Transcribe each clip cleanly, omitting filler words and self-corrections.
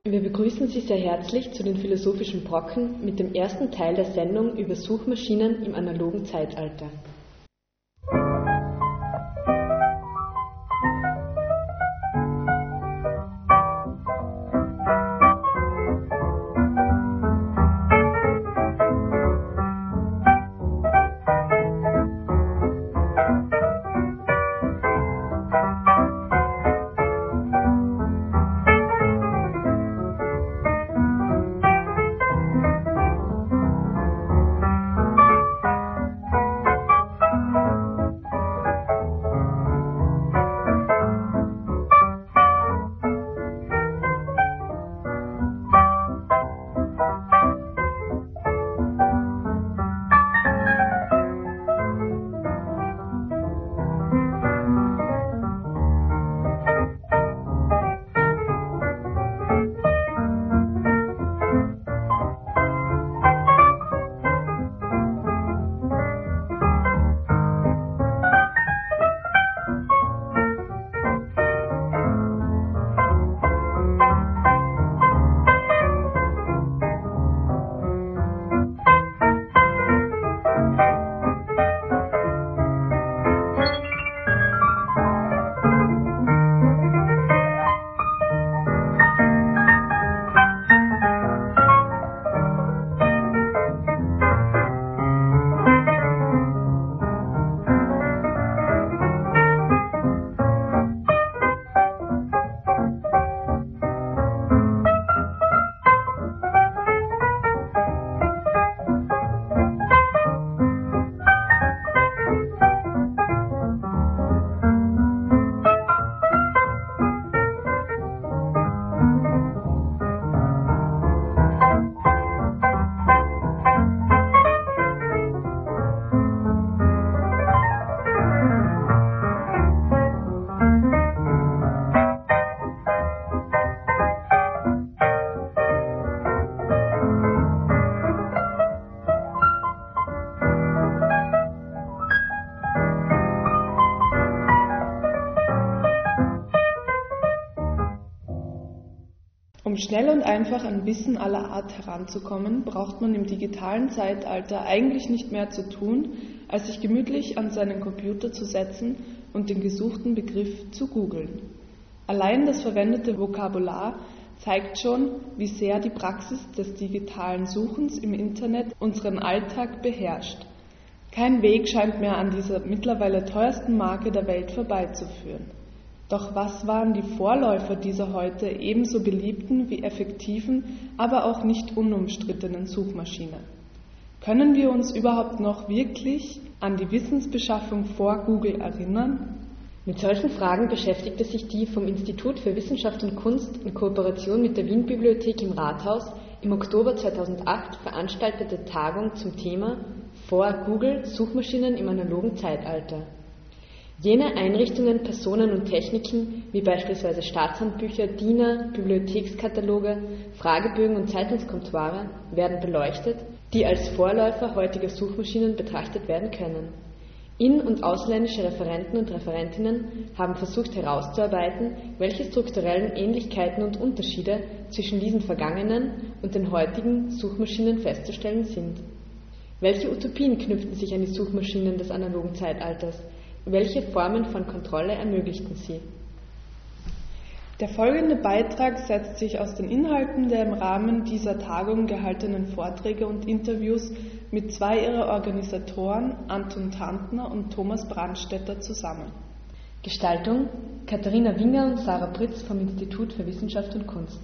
Wir begrüßen Sie sehr herzlich zu den Philosophischen Brocken mit dem ersten Teil der Sendung über Suchmaschinen im analogen Zeitalter. Um schnell und einfach an Wissen aller Art heranzukommen, braucht man im digitalen Zeitalter eigentlich nicht mehr zu tun, als sich gemütlich an seinen Computer zu setzen und den gesuchten Begriff zu googeln. Allein das verwendete Vokabular zeigt schon, wie sehr die Praxis des digitalen Suchens im Internet unseren Alltag beherrscht. Kein Weg scheint mehr an dieser mittlerweile teuersten Marke der Welt vorbeizuführen. Doch was waren die Vorläufer dieser heute ebenso beliebten wie effektiven, aber auch nicht unumstrittenen Suchmaschine? Können wir uns überhaupt noch wirklich an die Wissensbeschaffung vor Google erinnern? Mit solchen Fragen beschäftigte sich die vom Institut für Wissenschaft und Kunst in Kooperation mit der Wien-Bibliothek im Rathaus im Oktober 2008 veranstaltete Tagung zum Thema Vor Google Suchmaschinen im analogen Zeitalter. Jene Einrichtungen, Personen und Techniken, wie beispielsweise Staatshandbücher, DINer, Bibliothekskataloge, Fragebögen und Zeitungskomptoire, werden beleuchtet, die als Vorläufer heutiger Suchmaschinen betrachtet werden können. In- und ausländische Referenten und Referentinnen haben versucht herauszuarbeiten, welche strukturellen Ähnlichkeiten und Unterschiede zwischen diesen vergangenen und den heutigen Suchmaschinen festzustellen sind. Welche Utopien knüpften sich an die Suchmaschinen des analogen Zeitalters? Welche Formen von Kontrolle ermöglichten sie? Der folgende Beitrag setzt sich aus den Inhalten der im Rahmen dieser Tagung gehaltenen Vorträge und Interviews mit zwei ihrer Organisatoren, Anton Tantner und Thomas Brandstätter, zusammen. Gestaltung: Katharina Winger und Sarah Pritz vom Institut für Wissenschaft und Kunst.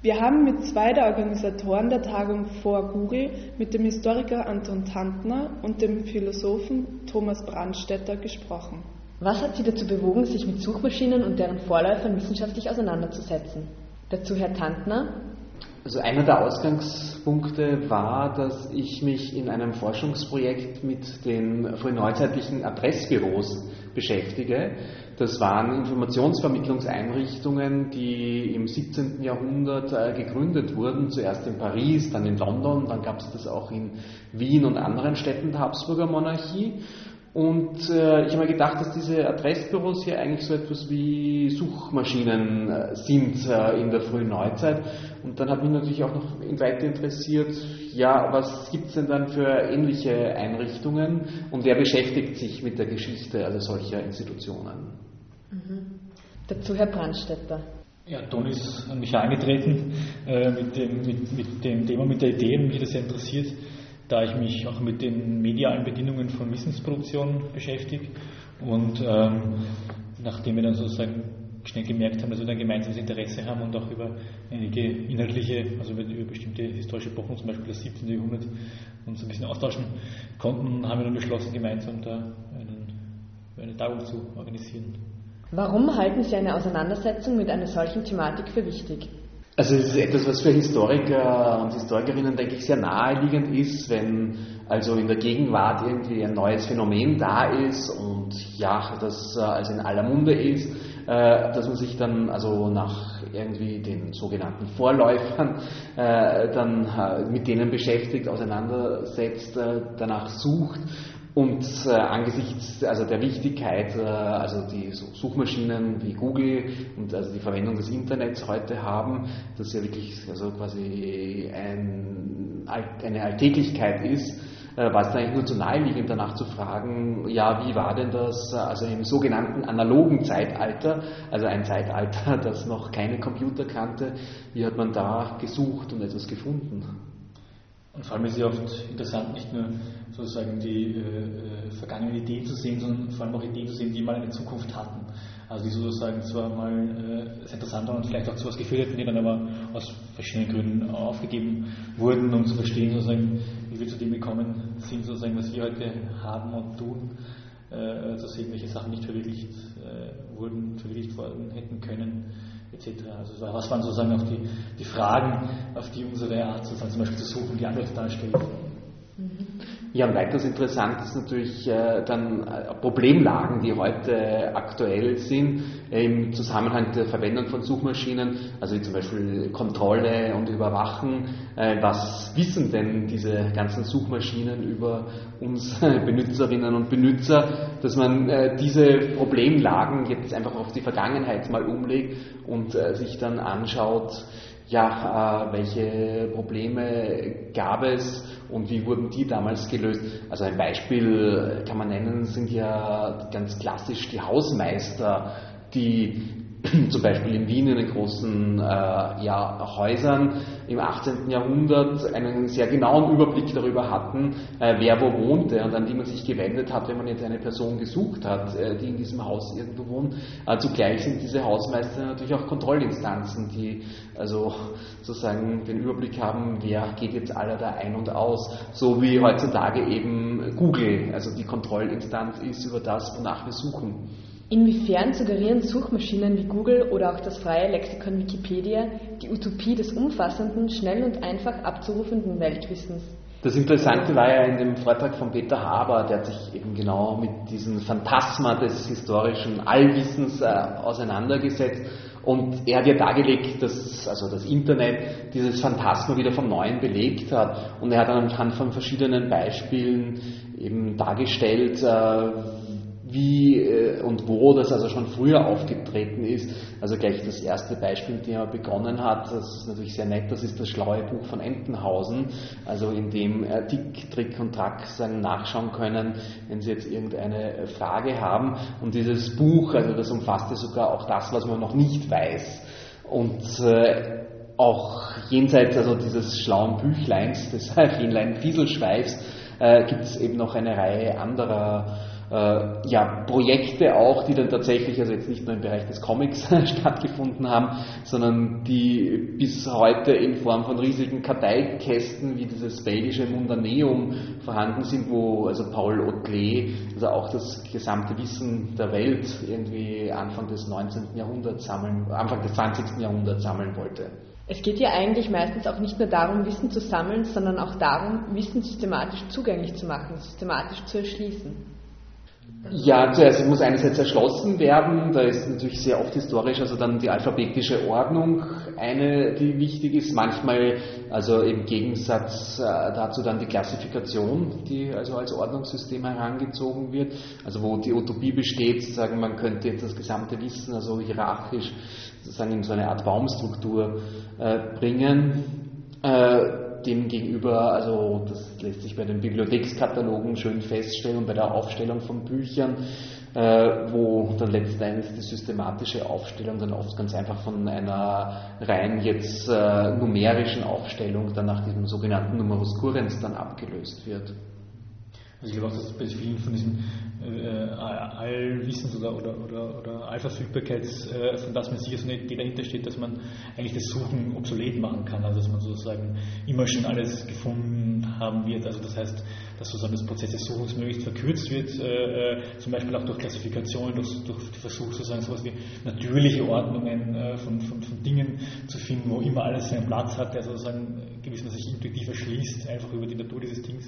Wir haben mit zwei der Organisatoren der Tagung vor Google, mit dem Historiker Anton Tantner und dem Philosophen Thomas Brandstätter, gesprochen. Was hat Sie dazu bewogen, sich mit Suchmaschinen und deren Vorläufern wissenschaftlich auseinanderzusetzen? Dazu Herr Tantner. Also einer der Ausgangspunkte war, dass ich mich in einem Forschungsprojekt mit den frühneuzeitlichen Adressbüros beschäftige. Das waren Informationsvermittlungseinrichtungen, die im 17. Jahrhundert gegründet wurden, zuerst in Paris, dann in London, dann gab es das auch in Wien und anderen Städten der Habsburger Monarchie. Und ich habe mir gedacht, dass diese Adressbüros hier eigentlich so etwas wie Suchmaschinen sind in der frühen Neuzeit. Und dann hat mich natürlich auch noch weiter interessiert, ja, was gibt es denn dann für ähnliche Einrichtungen und wer beschäftigt sich mit der Geschichte also solcher Institutionen? Dazu Herr Brandstätter. Ja, Ton ist an mich herangetreten mit dem Thema, mit der Idee, und mich das sehr interessiert, da ich mich auch mit den medialen Bedingungen von Wissensproduktion beschäftige und nachdem wir dann sozusagen schnell gemerkt haben, dass wir ein gemeinsames Interesse haben und auch über einige inhaltliche, also über bestimmte historische Epochen, zum Beispiel das 17. Jahrhundert, uns ein bisschen austauschen konnten, haben wir dann beschlossen, gemeinsam da eine Tagung zu organisieren. Warum halten Sie eine Auseinandersetzung mit einer solchen Thematik für wichtig? Also es ist etwas, was für Historiker und Historikerinnen, denke ich, sehr naheliegend ist, wenn also in der Gegenwart irgendwie ein neues Phänomen da ist und ja, das also in aller Munde ist, dass man sich dann also nach irgendwie den sogenannten Vorläufern dann mit denen beschäftigt, auseinandersetzt, danach sucht. Und angesichts also der Wichtigkeit, also die Suchmaschinen wie Google und also die Verwendung des Internets heute haben, das ja wirklich also quasi eine Alltäglichkeit ist, war es eigentlich nur zu naheliegend, danach zu fragen, ja, wie war denn das also im sogenannten analogen Zeitalter, also ein Zeitalter, das noch keine Computer kannte, wie hat man da gesucht und etwas gefunden? Und vor allem ist es oft interessant, nicht nur sozusagen die vergangenen Ideen zu sehen, sondern vor allem auch Ideen zu sehen, die mal eine Zukunft hatten. Also die sozusagen zwar mal sehr interessant waren und vielleicht auch zu was geführt hätten, die dann aber aus verschiedenen Gründen aufgegeben wurden, um zu verstehen, sozusagen, wie wir zu dem gekommen sind, sozusagen, was wir heute haben und tun, zu sehen, welche Sachen nicht verwirklicht worden hätten können, etc. Also was waren sozusagen auch die Fragen, auf die unsere Art sozusagen zum Beispiel zu suchen, die Antwort darstellt. Ja, und weitaus interessant ist natürlich dann Problemlagen, die heute aktuell sind, im Zusammenhang der Verwendung von Suchmaschinen, also wie zum Beispiel Kontrolle und Überwachen. Was wissen denn diese ganzen Suchmaschinen über uns Benutzerinnen und Benutzer, dass man diese Problemlagen jetzt einfach auf die Vergangenheit mal umlegt und sich dann anschaut, ja, welche Probleme gab es und wie wurden die damals gelöst? Also ein Beispiel kann man nennen, sind ja ganz klassisch die Hausmeister, die zum Beispiel in Wien in den großen Häusern im 18. Jahrhundert einen sehr genauen Überblick darüber hatten, wer wo wohnte und an die man sich gewendet hat, wenn man jetzt eine Person gesucht hat, die in diesem Haus irgendwo wohnt. Zugleich sind diese Hausmeister natürlich auch Kontrollinstanzen, die also sozusagen den Überblick haben, wer geht jetzt alle da ein und aus, so wie heutzutage eben Google, also die Kontrollinstanz ist über das, wonach wir suchen. Inwiefern suggerieren Suchmaschinen wie Google oder auch das freie Lexikon Wikipedia die Utopie des umfassenden, schnell und einfach abzurufenden Weltwissens? Das Interessante war ja in dem Vortrag von Peter Haber, der hat sich eben genau mit diesem Phantasma des historischen Allwissens auseinandergesetzt. Und er hat ja dargelegt, dass also das Internet dieses Phantasma wieder vom Neuen belegt hat. Und er hat anhand von verschiedenen Beispielen eben dargestellt, wie und wo das also schon früher aufgetreten ist. Also gleich das erste Beispiel, mit dem er begonnen hat, das ist natürlich sehr nett, das ist das schlaue Buch von Entenhausen, also in dem Tick, Trick und Track nachschauen können, wenn Sie jetzt irgendeine Frage haben. Und dieses Buch, also das umfasste sogar auch das, was man noch nicht weiß. Und auch jenseits also dieses schlauen Büchleins, des Fähnlein Fieselschweifs, gibt es eben noch eine Reihe anderer Projekte auch, die dann tatsächlich, also jetzt nicht nur im Bereich des Comics stattgefunden haben, sondern die bis heute in Form von riesigen Karteikästen wie dieses belgische Mundaneum vorhanden sind, wo also Paul Otlet also auch das gesamte Wissen der Welt irgendwie Anfang des 20. Jahrhunderts sammeln wollte. Es geht ja eigentlich meistens auch nicht nur darum, Wissen zu sammeln, sondern auch darum, Wissen systematisch zugänglich zu machen, systematisch zu erschließen. Ja, zuerst muss einerseits erschlossen werden, da ist natürlich sehr oft historisch, also dann die alphabetische Ordnung eine, die wichtig ist, manchmal also im Gegensatz dazu dann die Klassifikation, die also als Ordnungssystem herangezogen wird, also wo die Utopie besteht, sozusagen man könnte jetzt das gesamte Wissen also hierarchisch sozusagen in so eine Art Baumstruktur bringen. Demgegenüber, also das lässt sich bei den Bibliothekskatalogen schön feststellen und bei der Aufstellung von Büchern, wo dann letzten Endes die systematische Aufstellung dann oft ganz einfach von einer rein jetzt numerischen Aufstellung dann nach diesem sogenannten Numerus Currens dann abgelöst wird. Also ich glaube auch, dass bei vielen von diesen Allwissens- oder Allverfügbarkeit, von das man sicher so eine Idee dahinter steht, dass man eigentlich das Suchen obsolet machen kann, also dass man sozusagen immer schon alles gefunden haben wird, also das heißt, dass sozusagen das Prozess des Suchens möglichst verkürzt wird, zum Beispiel auch durch Klassifikation, durch den Versuch sozusagen sowas wie natürliche Ordnungen von Dingen zu finden, wo immer alles seinen Platz hat, der sozusagen gewissermaßen sich intuitiv erschließt, einfach über die Natur dieses Dings.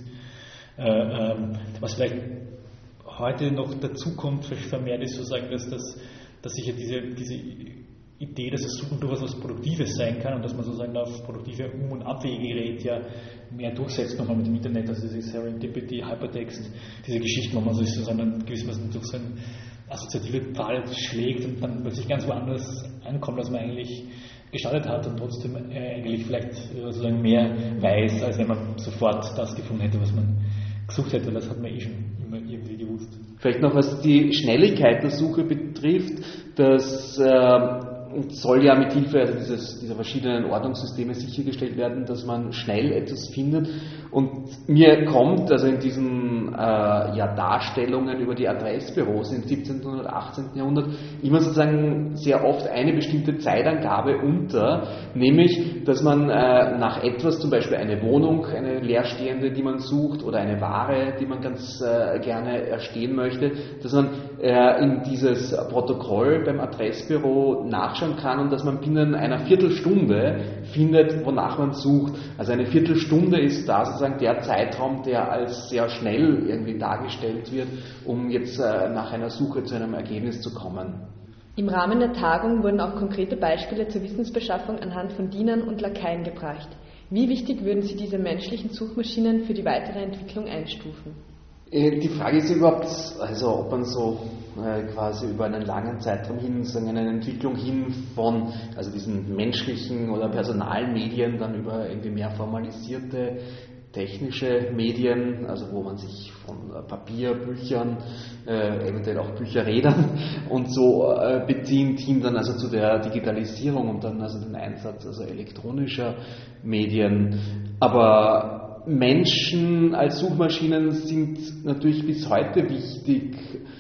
Was vielleicht heute noch dazu kommt, vermehrt ist sozusagen, dass sich ja diese Idee, dass das Suchen durchaus was Produktives sein kann und dass man sozusagen auf produktive Um- und Abwegegerät ja mehr durchsetzt nochmal mit dem Internet, also diese Serendipity, Hypertext, diese Geschichten, wo man sich sozusagen gewissermaßen durch so einen assoziative Pfad schlägt und dann plötzlich ganz woanders ankommt, als man eigentlich gestartet hat und trotzdem eigentlich vielleicht sozusagen mehr weiß, als wenn man sofort das gefunden hätte, was man gesucht hätte, das hat man schon immer irgendwie gewusst. Vielleicht noch was die Schnelligkeit der Suche betrifft, das soll ja mit Hilfe also dieser verschiedenen Ordnungssysteme sichergestellt werden, dass man schnell etwas findet. Und mir kommt also in diesen Darstellungen über die Adressbüros im 17. und 18. Jahrhundert immer sozusagen sehr oft eine bestimmte Zeitangabe unter, nämlich, dass man nach etwas, zum Beispiel eine Wohnung, eine leerstehende, die man sucht, oder eine Ware, die man ganz gerne erstehen möchte, dass man in dieses Protokoll beim Adressbüro nachschauen kann und dass man binnen einer Viertelstunde findet, wonach man sucht. Also eine Viertelstunde ist da sozusagen der Zeitraum, der als sehr schnell irgendwie dargestellt wird, um jetzt nach einer Suche zu einem Ergebnis zu kommen. Im Rahmen der Tagung wurden auch konkrete Beispiele zur Wissensbeschaffung anhand von Dienern und Lakaien gebracht. Wie wichtig würden Sie diese menschlichen Suchmaschinen für die weitere Entwicklung einstufen? Die Frage ist überhaupt, also ob man so quasi über einen langen Zeitraum hin, sagen eine Entwicklung hin von also diesen menschlichen oder personalen Medien dann über irgendwie mehr formalisierte technische Medien, also wo man sich von Papier, Büchern, eventuell auch Bücherrädern und so bedient, hin dann also zu der Digitalisierung und dann also den Einsatz also elektronischer Medien. Aber Menschen als Suchmaschinen sind natürlich bis heute wichtig,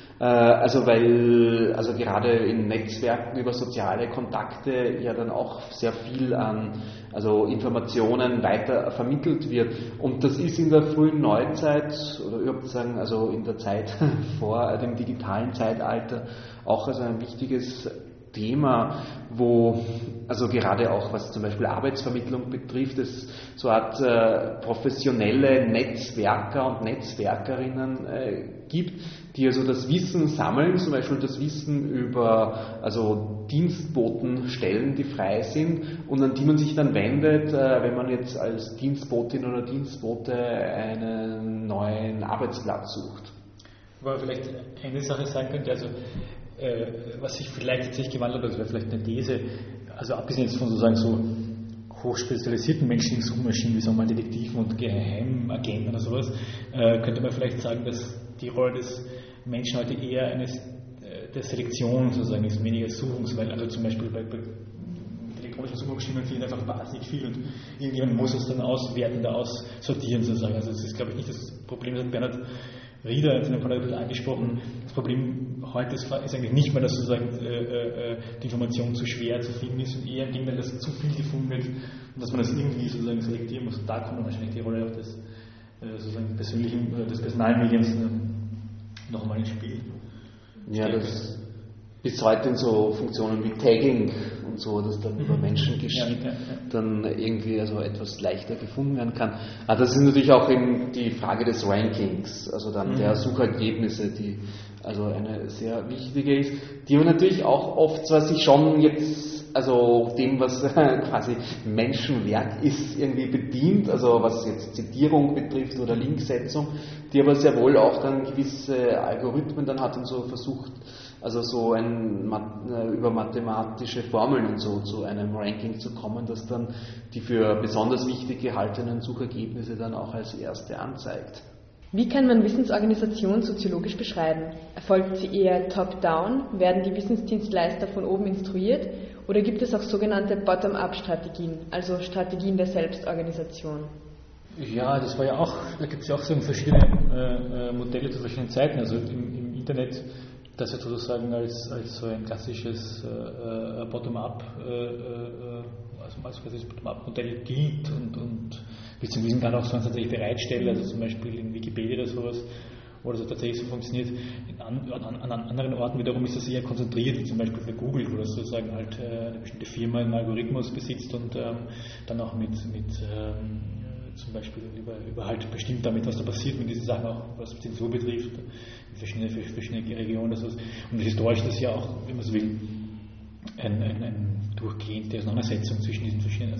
weil gerade in Netzwerken über soziale Kontakte ja dann auch sehr viel an Informationen weiter vermittelt wird. Und das ist in der frühen Neuzeit oder überhaupt sagen, also in der Zeit vor dem digitalen Zeitalter auch ein wichtiges Thema, wo also gerade auch was zum Beispiel Arbeitsvermittlung betrifft, es so eine Art professionelle Netzwerker und Netzwerkerinnen gibt, die also das Wissen sammeln, zum Beispiel das Wissen über Dienstbotenstellen, die frei sind und an die man sich dann wendet, wenn man jetzt als Dienstbotin oder Dienstbote einen neuen Arbeitsplatz sucht. Aber vielleicht eine Sache sagen könnte, was sich vielleicht tatsächlich gewandelt hat, das wäre vielleicht eine These, also abgesehen jetzt von sozusagen so hochspezialisierten menschlichen Suchmaschinen, wie sagen wir mal Detektiven und Geheimagenten oder sowas, könnte man vielleicht sagen, dass die Rolle des Menschen heute eher der Selektion sozusagen ist, weniger Suchens, weil also zum Beispiel bei elektronischen Suchmaschinen findet einfach wahnsinnig viel und irgendjemand muss es dann auswerten, da aussortieren sozusagen. Also das ist glaube ich nicht das Problem, das hat Bernhard Reader, in dem Fall ein bisschen angesprochen. Das Problem heute ist eigentlich nicht mehr, dass sozusagen die Information zu schwer zu finden ist und eher im Gegenteil, dass zu viel gefunden wird und dass man das irgendwie sozusagen selektieren muss. Da kommt dann wahrscheinlich die Rolle auch des sozusagen persönlichen oder des Personalmediums nochmal ins Spiel. Ja, das bis heute in so Funktionen wie Tagging und so, dass dann über Menschen geschieht, dann irgendwie also etwas leichter gefunden werden kann. Aber das ist natürlich auch eben die Frage des Rankings, also dann der Suchergebnisse, die also eine sehr wichtige ist, die aber natürlich auch oft zwar sich schon jetzt, also dem, was quasi Menschenwerk ist, irgendwie bedient, also was jetzt Zitierung betrifft oder Linksetzung, die aber sehr wohl auch dann gewisse Algorithmen dann hat und so versucht, also so über mathematische Formeln und so zu einem Ranking zu kommen, das dann die für besonders wichtig gehaltenen Suchergebnisse dann auch als erste anzeigt. Wie kann man Wissensorganisation soziologisch beschreiben? Erfolgt sie eher top-down? Werden die Wissensdienstleister von oben instruiert? Oder gibt es auch sogenannte Bottom-up-Strategien, also Strategien der Selbstorganisation? Ja, das war ja auch, da gibt es ja auch so verschiedene Modelle zu verschiedenen Zeiten. Also im Internet, das ja sozusagen als so ein klassisches Bottom-up-Modell gilt und bis zu diesem Grad auch sonst tatsächlich bereitstelle, also zum Beispiel in Wikipedia oder sowas, wo das tatsächlich so funktioniert. An anderen Orten wiederum ist das eher konzentriert, wie zum Beispiel bei Google, wo das sozusagen halt eine bestimmte Firma einen Algorithmus besitzt und dann auch mit zum Beispiel über halt bestimmt damit, was da passiert mit diesen Sachen, auch was Zensur betrifft, in verschiedene Regionen oder sowas. Und historisch ist das ja auch, wenn man so will, eine durchgehende Auseinandersetzung zwischen diesen verschiedenen,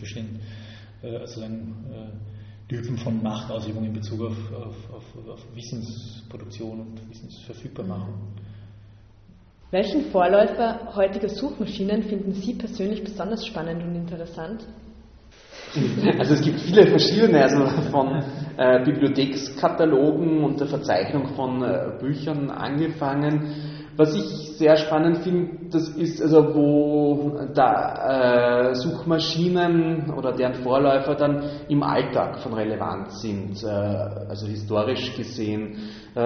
Typen von Machtausübung in Bezug auf Wissensproduktion und Wissensverfügbarmachung. Welchen Vorläufer heutiger Suchmaschinen finden Sie persönlich besonders spannend und interessant? Also es gibt viele verschiedene, also von Bibliothekskatalogen und der Verzeichnung von Büchern angefangen. Was ich sehr spannend finde, das ist also, wo da Suchmaschinen oder deren Vorläufer dann im Alltag von Relevanz sind, also historisch gesehen.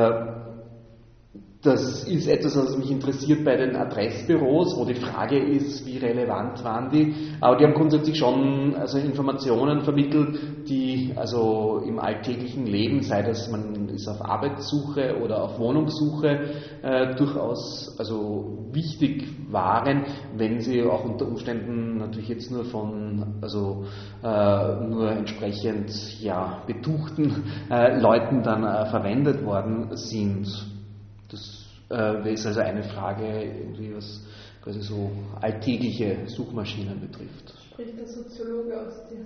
Das ist etwas, was mich interessiert bei den Adressbüros, wo die Frage ist, wie relevant waren die. Aber die haben grundsätzlich schon also Informationen vermittelt, die also im alltäglichen Leben, sei das man ist auf Arbeitssuche oder auf Wohnungssuche, durchaus also wichtig waren, wenn sie auch unter Umständen natürlich jetzt nur von nur entsprechend betuchten Leuten dann verwendet worden sind. Das ist also eine Frage, irgendwie was quasi so alltägliche Suchmaschinen betrifft. Spricht der Soziologe aus dir?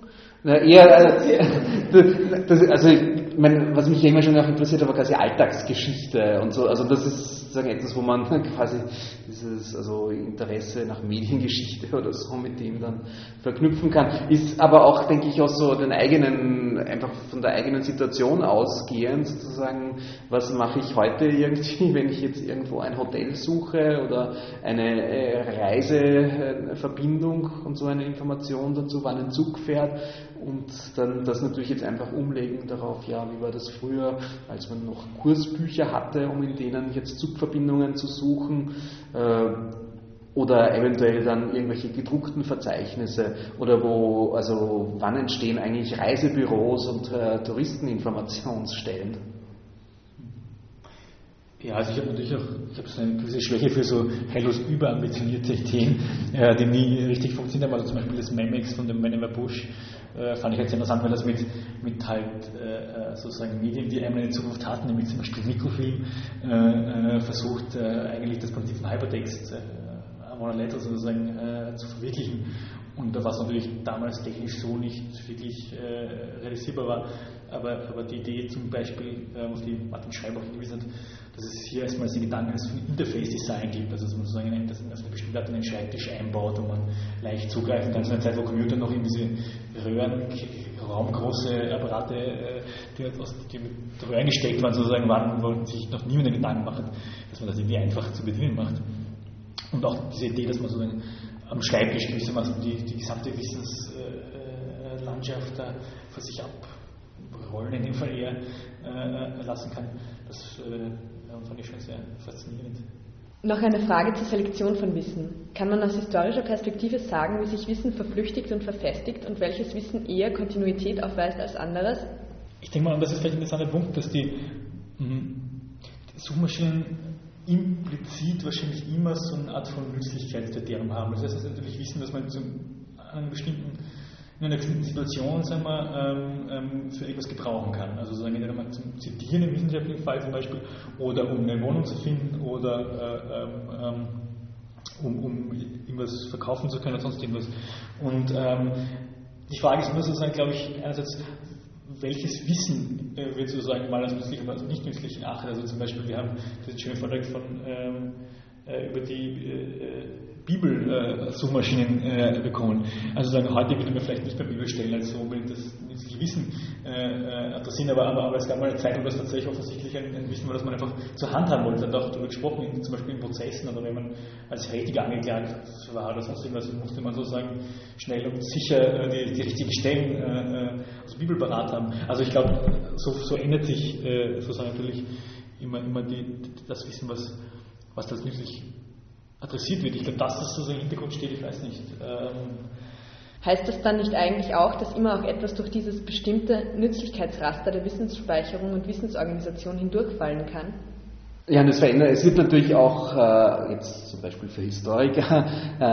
Was mich immer schon auch interessiert, aber quasi Alltagsgeschichte und so. Also das ist sozusagen etwas, wo man quasi dieses Interesse nach Mediengeschichte oder so mit dem dann verknüpfen kann. Ist aber auch, denke ich, aus so einfach von der eigenen Situation ausgehend sozusagen, was mache ich heute irgendwie, wenn ich jetzt irgendwo ein Hotel suche oder eine Reiseverbindung und so eine Information dazu, wann ein Zug fährt und dann das natürlich jetzt einfach umlegen darauf, wie war das früher, als man noch Kursbücher hatte, um in denen jetzt Zugverbindungen zu suchen, oder eventuell dann irgendwelche gedruckten Verzeichnisse oder wann entstehen eigentlich Reisebüros und Touristeninformationsstellen? Ja, also ich habe so eine gewisse Schwäche für so heillos überambitionierte Ideen, die nie richtig funktionieren haben. Also zum Beispiel das Memex von dem Vannevar Bush fand ich jetzt interessant, weil das mit sozusagen Medien, die einmal in Zukunft hatten, nämlich zum Beispiel Mikrofilm, versucht eigentlich das Prinzip von Hypertext Letter sozusagen zu verwirklichen. Und was natürlich damals technisch so nicht wirklich realisierbar war, aber die Idee zum Beispiel, auf die Martin Schreiber auch hingewiesen hat, dass es hier erstmals den Gedanken eines Interface-Design gibt, also dass man sozusagen eine bestimmte Art einen Schreibtisch einbaut, wo man leicht zugreifen kann. In einer Zeit, wo Computer noch in diese raumgroße Apparate, die mit Röhren gesteckt waren, sozusagen waren, wo sich noch niemand Gedanken macht, dass man das irgendwie einfach zu bedienen macht. Und auch diese Idee, dass man sozusagen am Schreibtisch gewissermaßen die gesamte Wissenslandschaft für sich Rollen in dem Fall eher lassen kann. Das fand ich schon sehr faszinierend. Noch eine Frage zur Selektion von Wissen. Kann man aus historischer Perspektive sagen, wie sich Wissen verflüchtigt und verfestigt und welches Wissen eher Kontinuität aufweist als anderes? Ich denke mal, und das ist vielleicht ein interessanter Punkt, dass die Suchmaschinen implizit wahrscheinlich immer so eine Art von Nützlichkeitskriterium haben. Das heißt, dass sie natürlich wissen, dass man in einer bestimmten Situation, sagen wir, für etwas gebrauchen kann. Also sagen wir mal zum Zitieren im wissenschaftlichen Fall zum Beispiel, oder um eine Wohnung zu finden, oder um irgendwas verkaufen zu können oder sonst irgendwas. Und die Frage ist nur sozusagen, glaube ich, einerseits, welches Wissen wird sozusagen mal als nützlich oder als nicht nützlich erachtet. Also zum Beispiel, wir haben diesen schönen Vortrag über die Bibel-Suchmaschinen bekommen. Also sagen, heute würde man vielleicht nicht mehr Bibel stellen, als so unbedingt das nützliche Wissen adressieren, aber es gab mal eine Zeit, wo das tatsächlich offensichtlich ein Wissen war, das man einfach zur Hand haben wollte. Da hat auch darüber gesprochen, zum Beispiel in Prozessen oder wenn man als Verdächtiger angeklagt war oder sonst irgendwas, musste man sozusagen schnell und sicher die richtigen Stellen aus der Bibel parat haben. Also ich glaube, so ändert sich sozusagen natürlich immer das Wissen, was das nützlich adressiert wird. Ich glaube, dass das so im Hintergrund steht, ich weiß nicht. Heißt das dann nicht eigentlich auch, dass immer auch etwas durch dieses bestimmte Nützlichkeitsraster der Wissensspeicherung und Wissensorganisation hindurchfallen kann? Ja, und es verändert. Es wird natürlich auch jetzt zum Beispiel für Historiker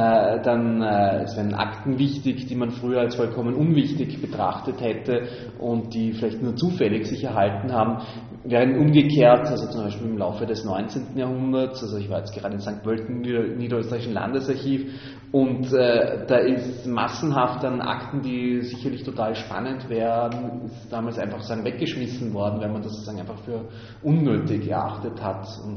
es werden Akten wichtig, die man früher als vollkommen unwichtig betrachtet hätte und die vielleicht nur zufällig sich erhalten haben, während umgekehrt, also zum Beispiel im Laufe des 19. Jahrhunderts, also ich war jetzt gerade in St. Pölten, Niederösterreichischen Landesarchiv, und da ist massenhaft an Akten, die sicherlich total spannend wären, ist damals einfach weggeschmissen worden, weil man das sozusagen einfach für unnötig erachtet hat. Und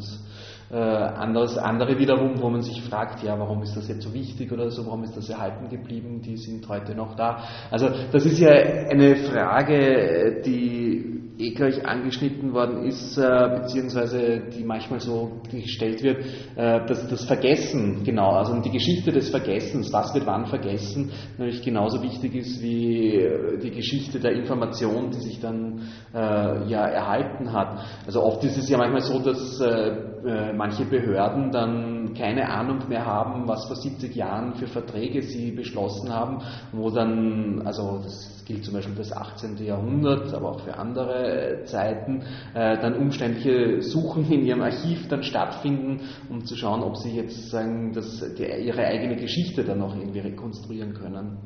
andere wiederum, wo man sich fragt, ja, warum ist das jetzt so wichtig oder so, warum ist das erhalten geblieben, die sind heute noch da. Also das ist ja eine Frage, die gleich angeschnitten worden ist, beziehungsweise die manchmal so gestellt wird, dass das Vergessen, genau, also die Geschichte des Vergessens, was wird wann vergessen, natürlich genauso wichtig ist wie die Geschichte der Information, die sich dann erhalten hat. Also oft ist es ja manchmal so, dass manche Behörden dann keine Ahnung mehr haben, was vor 70 Jahren für Verträge sie beschlossen haben, wo dann, also das gilt zum Beispiel für das 18. Jahrhundert, aber auch für andere Zeiten, dann umständliche Suchen in ihrem Archiv dann stattfinden, um zu schauen, ob sie jetzt sagen, ihre eigene Geschichte dann noch irgendwie rekonstruieren können.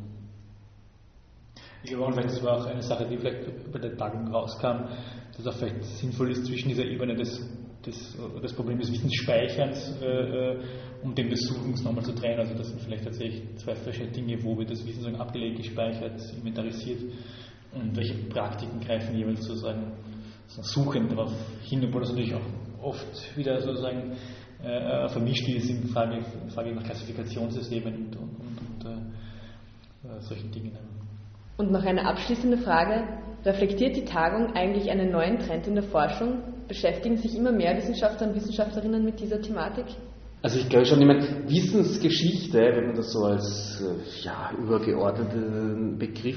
Ich glaube, vielleicht das war auch eine Sache, die vielleicht bei der Tagung rauskam, dass auch vielleicht sinnvoll ist, zwischen dieser Ebene das Problem des Wissensspeicherns und dem des Suchens nochmal zu trennen. Also das sind vielleicht tatsächlich zwei verschiedene Dinge, wo wird das Wissen abgelegt, gespeichert, inventarisiert und welche Praktiken greifen jeweils sozusagen suchend darauf hin, obwohl das natürlich auch oft wieder sozusagen vermischt ist in Frage nach Klassifikationssystemen und solchen Dingen. Und noch eine abschließende Frage. Reflektiert die Tagung eigentlich einen neuen Trend in der Forschung? Beschäftigen sich immer mehr Wissenschaftler und Wissenschaftlerinnen mit dieser Thematik? Also ich glaube schon, Wissensgeschichte, wenn man das so als übergeordneten Begriff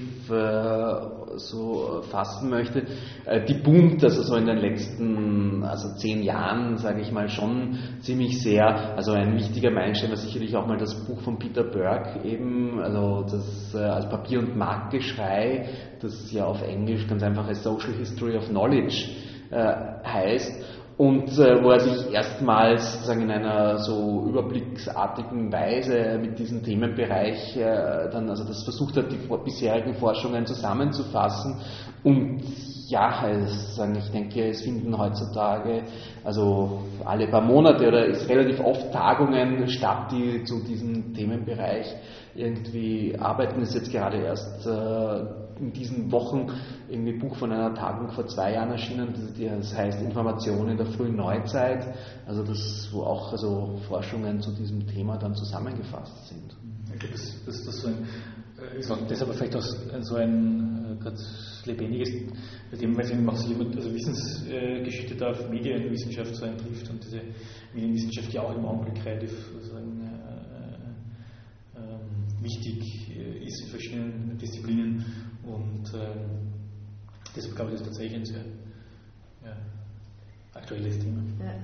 so fassen möchte, die boomt also so in den letzten 10 Jahren, sage ich mal, schon ziemlich sehr. Also ein wichtiger Meilenstein war sicherlich auch mal das Buch von Peter Burke eben, also das als Papier- und Marktgeschrei, das ja auf Englisch ganz einfach A Social History of Knowledge heißt. Und wo er sich erstmals sozusagen in einer so überblicksartigen Weise mit diesem Themenbereich dann also das versucht hat, die bisherigen Forschungen zusammenzufassen. Und ja, ich denke, es finden heutzutage also alle paar Monate oder ist relativ oft Tagungen statt, die zu diesem Themenbereich irgendwie arbeiten. Es ist jetzt gerade erst in diesen Wochen irgendwie ein Buch von einer Tagung vor 2 Jahren erschienen, das heißt Information in der frühen Neuzeit, also das, wo auch also Forschungen zu diesem Thema dann zusammengefasst sind. Ich glaube, das so ist auch deshalb vielleicht auch so ein lebendiges Thema, weil es eben auch so Wissensgeschichte da auf Medienwissenschaft so eintrifft und diese Medienwissenschaft ja auch im Augenblick relativ wichtig ist in verschiedenen Disziplinen und Deshalb glaube ich, das ist tatsächlich ein sehr aktuelles Thema. Ja.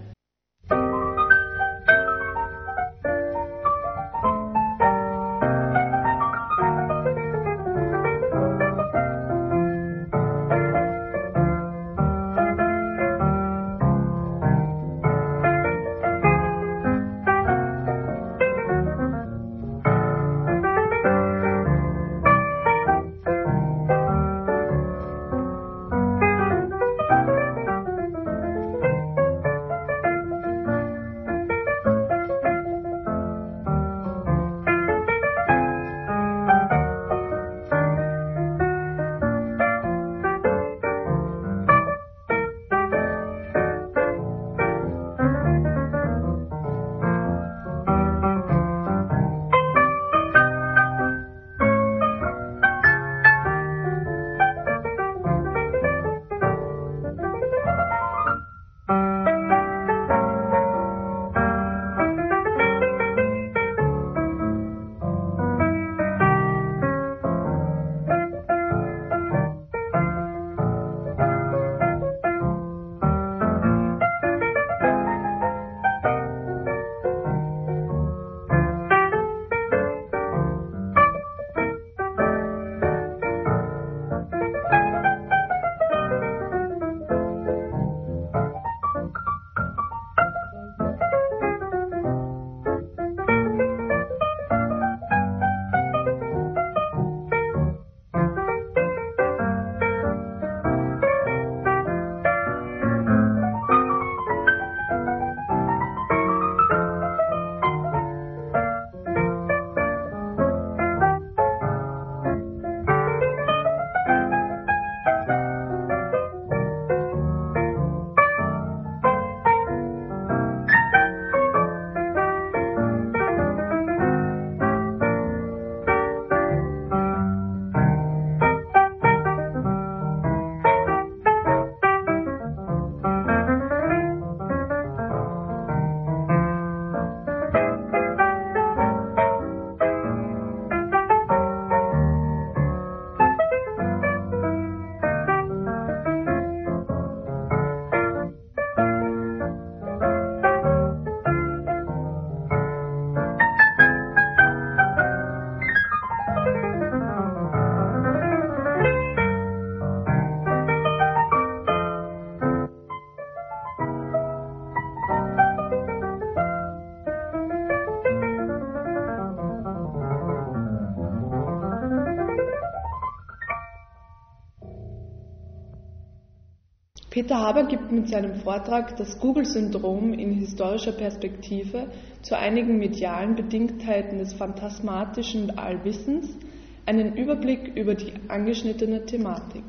Peter Haber gibt mit seinem Vortrag das Google-Syndrom in historischer Perspektive zu einigen medialen Bedingtheiten des phantasmatischen Allwissens einen Überblick über die angeschnittene Thematik.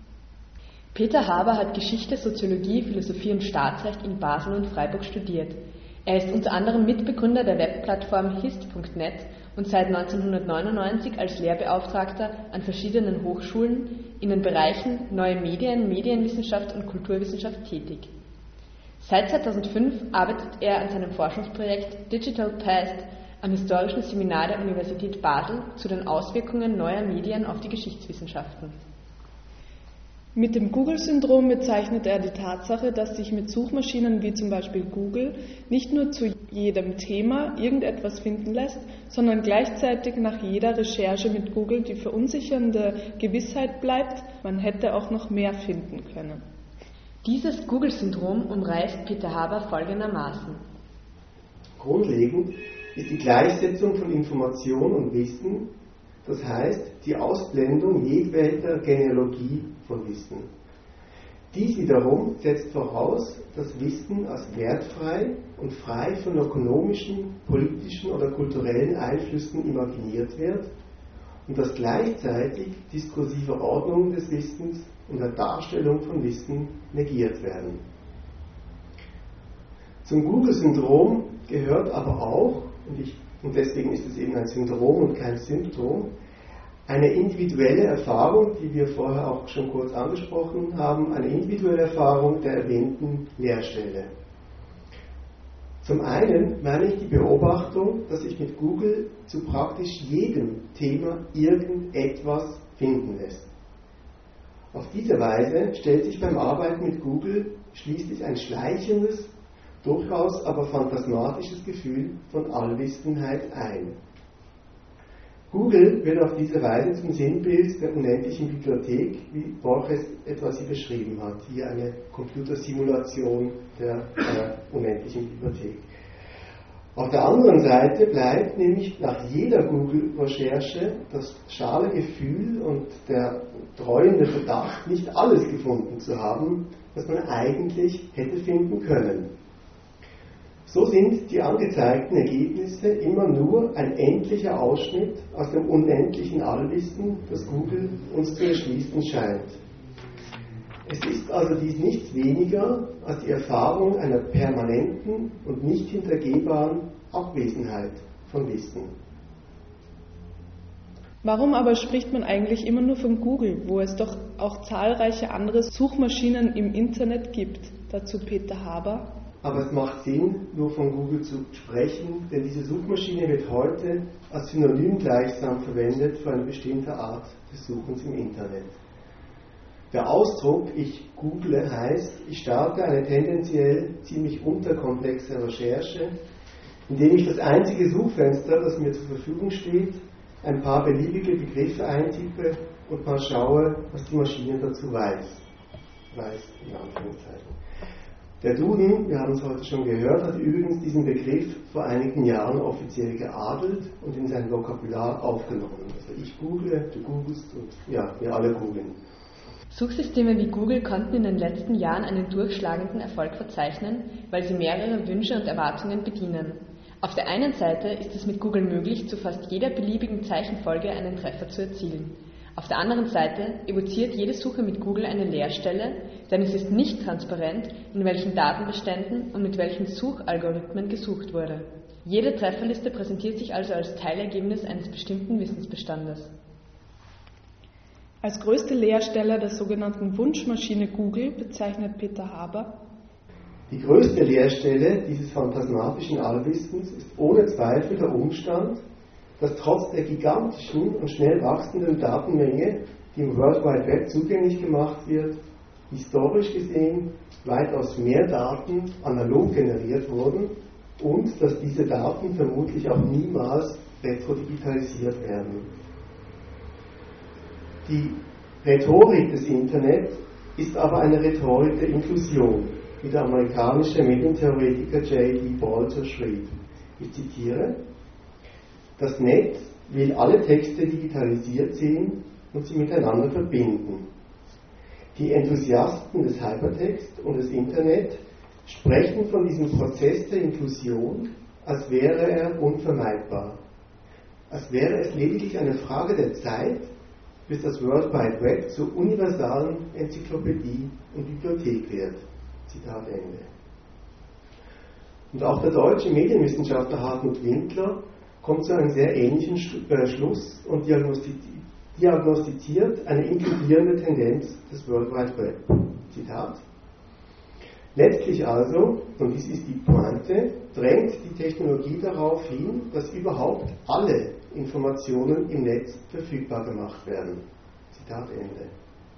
Peter Haber hat Geschichte, Soziologie, Philosophie und Staatsrecht in Basel und Freiburg studiert. Er ist unter anderem Mitbegründer der Webplattform hist.net und seit 1999 als Lehrbeauftragter an verschiedenen Hochschulen in den Bereichen Neue Medien, Medienwissenschaft und Kulturwissenschaft tätig. Seit 2005 arbeitet er an seinem Forschungsprojekt Digital Past am Historischen Seminar der Universität Basel zu den Auswirkungen neuer Medien auf die Geschichtswissenschaften. Mit dem Google-Syndrom bezeichnet er die Tatsache, dass sich mit Suchmaschinen wie zum Beispiel Google nicht nur zu jedem Thema irgendetwas finden lässt, sondern gleichzeitig nach jeder Recherche mit Google die verunsichernde Gewissheit bleibt, man hätte auch noch mehr finden können. Dieses Google-Syndrom umreißt Peter Haber folgendermaßen. Grundlegend ist die Gleichsetzung von Information und Wissen, das heißt die Ausblendung jedweder Genealogie von Wissen. Dies wiederum setzt voraus, dass Wissen als wertfrei und frei von ökonomischen, politischen oder kulturellen Einflüssen imaginiert wird und dass gleichzeitig diskursive Ordnung des Wissens und der Darstellung von Wissen negiert werden. Zum Google-Syndrom gehört aber auch, und deswegen ist es eben ein Syndrom und kein Symptom, eine individuelle Erfahrung, die wir vorher auch schon kurz angesprochen haben, eine individuelle Erfahrung der erwähnten Leerstelle. Zum einen meine ich die Beobachtung, dass sich mit Google zu praktisch jedem Thema irgendetwas finden lässt. Auf diese Weise stellt sich beim Arbeiten mit Google schließlich ein schleichendes, durchaus aber phantasmatisches Gefühl von Allwissenheit ein. Google wird auf diese Weise zum Sinnbild der unendlichen Bibliothek, wie Borges etwas sie beschrieben hat. Hier eine Computersimulation der unendlichen Bibliothek. Auf der anderen Seite bleibt nämlich nach jeder Google-Recherche das schale Gefühl und der dreuende Verdacht, nicht alles gefunden zu haben, was man eigentlich hätte finden können. So sind die angezeigten Ergebnisse immer nur ein endlicher Ausschnitt aus dem unendlichen Allwissen, das Google uns zu erschließen scheint. Es ist also dies nichts weniger als die Erfahrung einer permanenten und nicht hintergehbaren Abwesenheit von Wissen. Warum aber spricht man eigentlich immer nur von Google, wo es doch auch zahlreiche andere Suchmaschinen im Internet gibt? Dazu Peter Haber. Aber es macht Sinn, nur von Google zu sprechen, denn diese Suchmaschine wird heute als Synonym gleichsam verwendet für eine bestimmte Art des Suchens im Internet. Der Ausdruck "ich google" heißt, ich starte eine tendenziell ziemlich unterkomplexe Recherche, indem ich das einzige Suchfenster, das mir zur Verfügung steht, ein paar beliebige Begriffe eintippe und mal schaue, was die Maschine dazu weiß. In Anführungszeichen. Der Duden, wir haben es heute schon gehört, hat übrigens diesen Begriff vor einigen Jahren offiziell geadelt und in sein Vokabular aufgenommen. Also ich google, du googelst und ja, wir alle googeln. Suchsysteme wie Google konnten in den letzten Jahren einen durchschlagenden Erfolg verzeichnen, weil sie mehrere Wünsche und Erwartungen bedienen. Auf der einen Seite ist es mit Google möglich, zu fast jeder beliebigen Zeichenfolge einen Treffer zu erzielen. Auf der anderen Seite evoziert jede Suche mit Google eine Leerstelle, denn es ist nicht transparent, in welchen Datenbeständen und mit welchen Suchalgorithmen gesucht wurde. Jede Trefferliste präsentiert sich also als Teilergebnis eines bestimmten Wissensbestandes. Als größte Leerstelle der sogenannten Wunschmaschine Google bezeichnet Peter Haber: Die größte Leerstelle dieses phantasmatischen Allwissens ist ohne Zweifel der Umstand, dass trotz der gigantischen und schnell wachsenden Datenmenge, die im World Wide Web zugänglich gemacht wird, historisch gesehen weitaus mehr Daten analog generiert wurden und dass diese Daten vermutlich auch niemals retrodigitalisiert werden. Die Rhetorik des Internet ist aber eine Rhetorik der Inklusion, wie der amerikanische Medientheoretiker J.D. Bolter schrieb. Ich zitiere: Das Netz will alle Texte digitalisiert sehen und sie miteinander verbinden. Die Enthusiasten des Hypertext und des Internet sprechen von diesem Prozess der Inklusion, als wäre er unvermeidbar. Als wäre es lediglich eine Frage der Zeit, bis das World Wide Web zur universalen Enzyklopädie und Bibliothek wird. Zitat Ende. Und auch der deutsche Medienwissenschaftler Hartmut Windler kommt zu einem sehr ähnlichen Schluss und diagnostiziert eine inkludierende Tendenz des World Wide Web. Zitat: Letztlich also, und dies ist die Pointe, drängt die Technologie darauf hin, dass überhaupt alle Informationen im Netz verfügbar gemacht werden. Zitat Ende.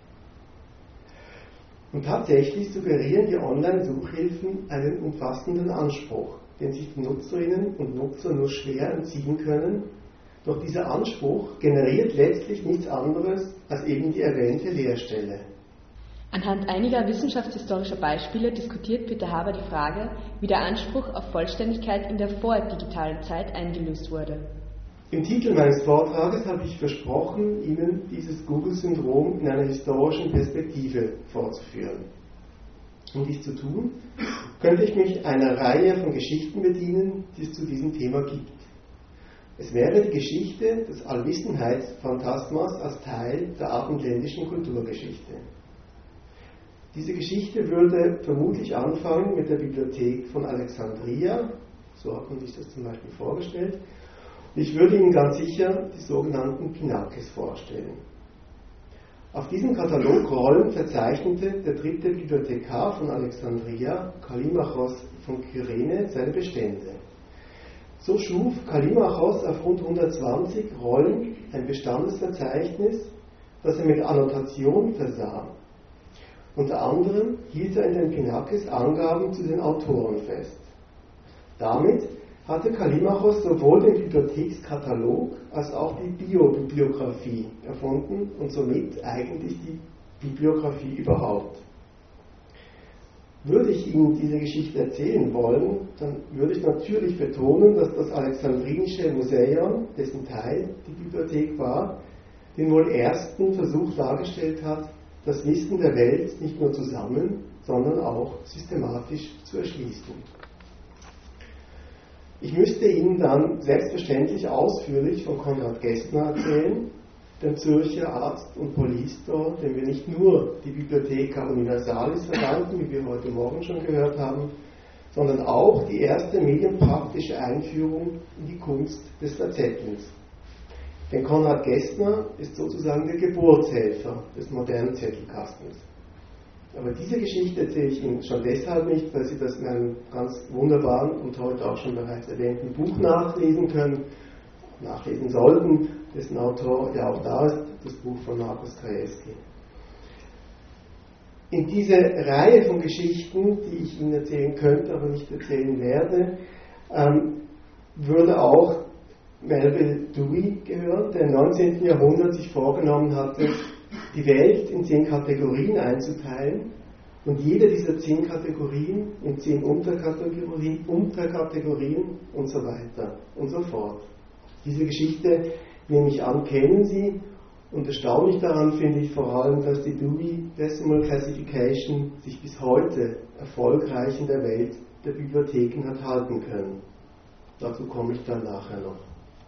Und tatsächlich suggerieren die Online-Suchhilfen einen umfassenden Anspruch, den sich die Nutzerinnen und Nutzer nur schwer entziehen können, doch dieser Anspruch generiert letztlich nichts anderes als eben die erwähnte Leerstelle. Anhand einiger wissenschaftshistorischer Beispiele diskutiert Peter Haber die Frage, wie der Anspruch auf Vollständigkeit in der vordigitalen Zeit eingelöst wurde. Im Titel meines Vortrages habe ich versprochen, Ihnen dieses Google-Syndrom in einer historischen Perspektive vorzuführen. Um dies zu tun, könnte ich mich einer Reihe von Geschichten bedienen, die es zu diesem Thema gibt. Es wäre die Geschichte des Allwissenheitsphantasmas als Teil der abendländischen Kulturgeschichte. Diese Geschichte würde vermutlich anfangen mit der Bibliothek von Alexandria, so hat man sich das zum Beispiel vorgestellt. Ich würde Ihnen ganz sicher die sogenannten Pinakes vorstellen. Auf diesem Katalog Rollen verzeichnete der dritte Bibliothekar von Alexandria, Kallimachos von Kyrene, seine Bestände. So schuf Kallimachos auf rund 120 Rollen ein Bestandesverzeichnis, das er mit Annotationen versah. Unter anderem hielt er in den Pinakes Angaben zu den Autoren fest. Damit hatte Kallimachos sowohl den Bibliothekskatalog als auch die Biobibliographie erfunden und somit eigentlich die Bibliographie überhaupt. Würde ich Ihnen diese Geschichte erzählen wollen, dann würde ich natürlich betonen, dass das Alexandrinische Museion, dessen Teil die Bibliothek war, den wohl ersten Versuch dargestellt hat, das Wissen der Welt nicht nur zu sammeln, sondern auch systematisch zu erschließen. Ich müsste Ihnen dann selbstverständlich ausführlich von Konrad Gessner erzählen, dem Zürcher Arzt und Polistor, dem wir nicht nur die Bibliotheca Universalis verdanken, wie wir heute Morgen schon gehört haben, sondern auch die erste medienpraktische Einführung in die Kunst des Verzettelns. Denn Konrad Gessner ist sozusagen der Geburtshelfer des modernen Zettelkastens. Aber diese Geschichte erzähle ich Ihnen schon deshalb nicht, weil Sie das in einem ganz wunderbaren und heute auch schon bereits erwähnten Buch nachlesen können, nachlesen sollten, dessen Autor ja auch da ist, das Buch von Markus Krajewski. In diese Reihe von Geschichten, die ich Ihnen erzählen könnte, aber nicht erzählen werde, würde auch Melville Dewey gehören, der im 19. Jahrhundert sich vorgenommen hatte, die Welt in 10 Kategorien einzuteilen und jede dieser 10 Kategorien in 10 Unterkategorien und so weiter und so fort. Diese Geschichte, nehme ich an, kennen Sie, und erstaunlich daran finde ich vor allem, dass die Dewey Decimal Classification sich bis heute erfolgreich in der Welt der Bibliotheken hat halten können. Dazu komme ich dann nachher noch.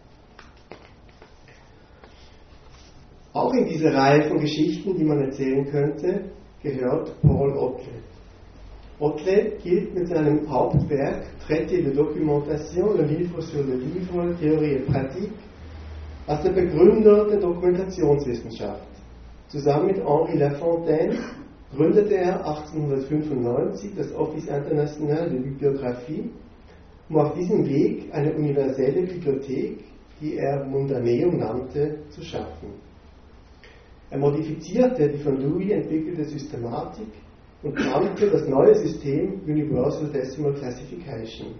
Auch in diese Reihe von Geschichten, die man erzählen könnte, gehört Paul Otlet. Otlet gilt mit seinem Hauptwerk Traité de Documentation, le livre sur le livre, Théorie et Pratique, als der Begründer der Dokumentationswissenschaft. Zusammen mit Henri Lafontaine gründete er 1895 das Office International de Bibliographie, um auf diesem Weg eine universelle Bibliothek, die er Mundaneum nannte, zu schaffen. Er modifizierte die von Dewey entwickelte Systematik und nannte das neue System Universal Decimal Classification.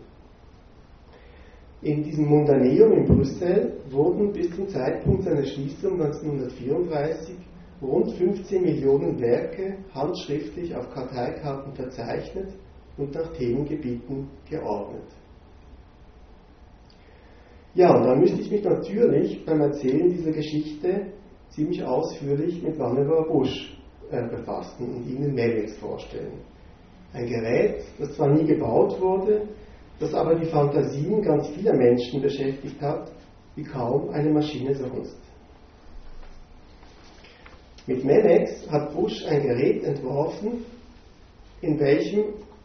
In diesem Mundaneum in Brüssel wurden bis zum Zeitpunkt seiner Schließung 1934 rund 15 Millionen Werke handschriftlich auf Karteikarten verzeichnet und nach Themengebieten geordnet. Ja, und dann müsste ich mich natürlich beim Erzählen dieser Geschichte ziemlich ausführlich mit Vannevar Bush befassen und Ihnen Memex vorstellen. Ein Gerät, das zwar nie gebaut wurde, das aber die Fantasien ganz vieler Menschen beschäftigt hat, wie kaum eine Maschine sonst. Mit Memex hat Bush ein Gerät entworfen, in welchem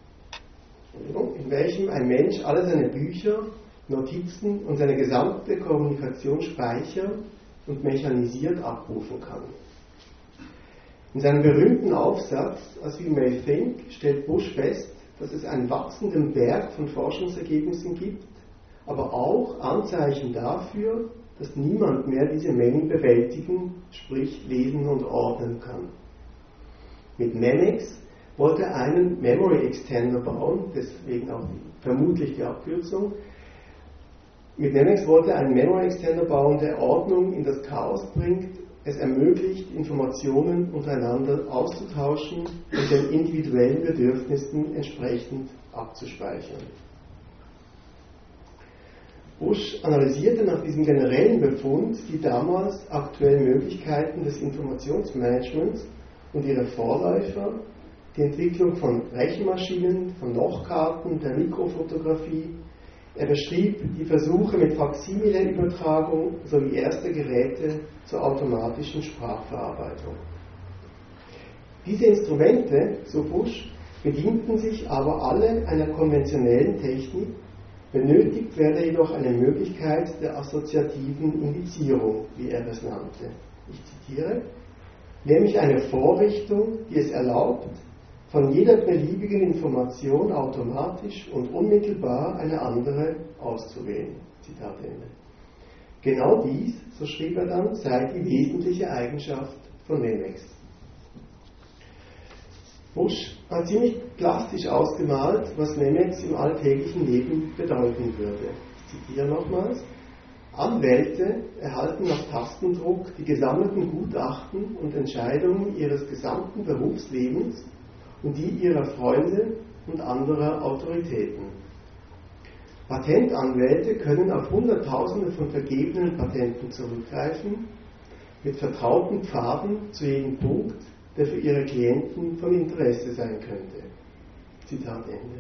ein Mensch alle seine Bücher, Notizen und seine gesamte Kommunikation speichern und mechanisiert abrufen kann. In seinem berühmten Aufsatz As We May Think stellt Bush fest, dass es einen wachsenden Berg von Forschungsergebnissen gibt, aber auch Anzeichen dafür, dass niemand mehr diese Mengen bewältigen, sprich lesen und ordnen kann. Mit Memex wollte er einen Memory Extender bauen, deswegen auch vermutlich die Abkürzung. Mit Memex wollte er einen Memory Extender bauen, der Ordnung in das Chaos bringt, es ermöglicht, Informationen untereinander auszutauschen und den individuellen Bedürfnissen entsprechend abzuspeichern. Bush analysierte nach diesem generellen Befund die damals aktuellen Möglichkeiten des Informationsmanagements und ihre Vorläufer, die Entwicklung von Rechenmaschinen, von Lochkarten, der Mikrofotografie. Er beschrieb die Versuche mit Faksimile-Übertragung sowie erste Geräte zur automatischen Sprachverarbeitung. Diese Instrumente, so Bush, bedienten sich aber alle einer konventionellen Technik, benötigt werde jedoch eine Möglichkeit der assoziativen Indizierung, wie er es nannte. Ich zitiere, nämlich eine Vorrichtung, die es erlaubt, von jeder beliebigen Information automatisch und unmittelbar eine andere auszuwählen. Zitat Ende. Genau dies, so schrieb er dann, sei die wesentliche Eigenschaft von Memex. Busch hat ziemlich plastisch ausgemalt, was Memex im alltäglichen Leben bedeuten würde. Ich zitiere nochmals: Anwälte erhalten auf Tastendruck die gesammelten Gutachten und Entscheidungen ihres gesamten Berufslebens und die ihrer Freunde und anderer Autoritäten. Patentanwälte können auf Hunderttausende von vergebenen Patenten zurückgreifen, mit vertrauten Pfaden zu jedem Punkt, der für ihre Klienten von Interesse sein könnte. Zitat Ende.